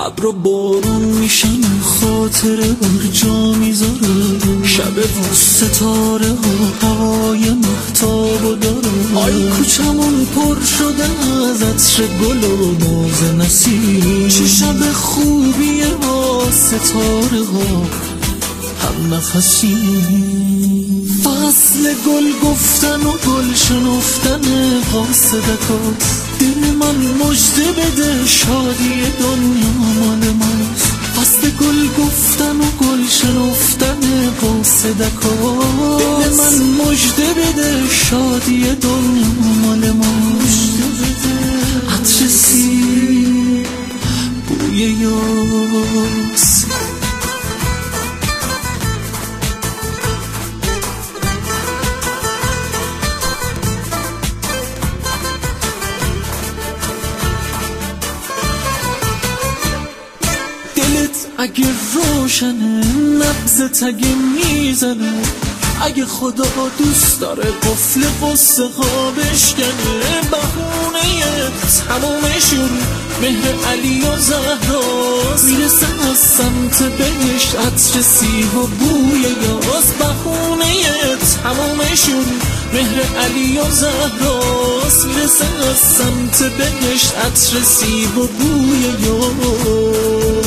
ابر و بارون میشن خاطره بر جا میذاره، شب و ستاره ها هوای مهتاب و داره. آی کوچمون پر شده از عطر گل و ناز نسیم، چه شب خوبیه با ستاره ها هم نفسیم. فصل گل گفتن و گل شنفتن قاصدکات، دل من مژده بده شادی دنیا مال ماست. فصل گل گفتن و گل شنفتن قاصدکات، دل من مژده بده شادی دنیا مال ماست. عطر سیر بوی یاس، اگه روشنه نبضت اگه میزنه، اگه خدا دوست داره قفل قصه ها بشکنه. بهونه تمومشون مهر علی و زهراست، میرسن از سمت بهشت عطر سیب و بوی یاس. بهونه تمومشون مهر علی و زهراست، میرسن از سمت بهشت عطر سیب و بوی یاس.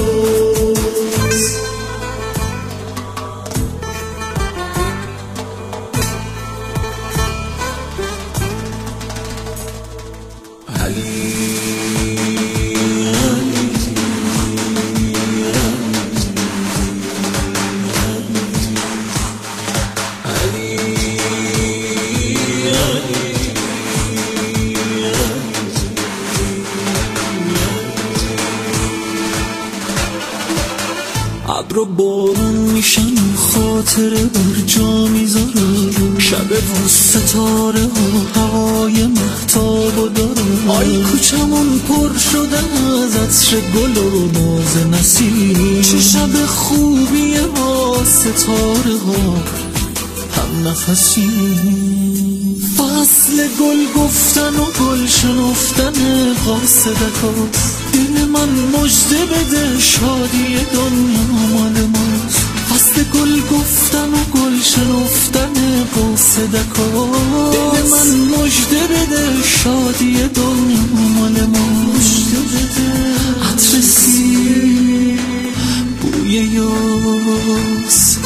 ابر و بارون میشن خاطره بر جا میذاره، شب و ستاره ها هوای مهتاب و داره. آی کوچمون پر شده از عطر گل و ناز نسیم، چه شب خوبیه با ستاره ها هم نفسیم. فصل گل گفتن و گل شنفتن قاصدکات، دل من مژده بده شادی دنیا مال ماست. فصل گل گفتن و گل شنفتن قاصدکات، دل من مژده بده شادی دنیا مال ماست. عطر سیر بوی یاس،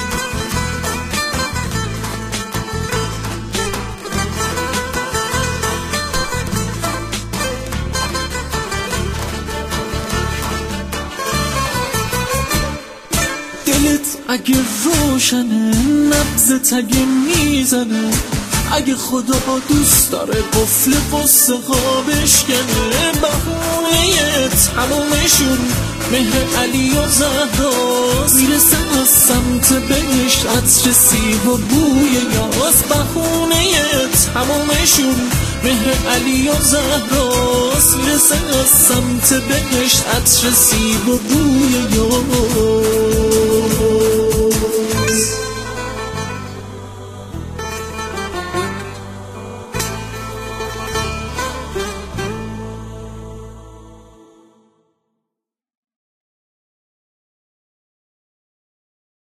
اگه روشنه نبضت اگه میزنه، اگه خدا دوست داره قفل قصه ها بشکنه. بهونه تمومشون مهر علی و زهراست، میرسن از سمت بهشت عطر سیب و بوی یاس. بهونه تمومشون مهر علی و زهراست، میرسن از سمت بهشت عطر سیب و بوی یاس.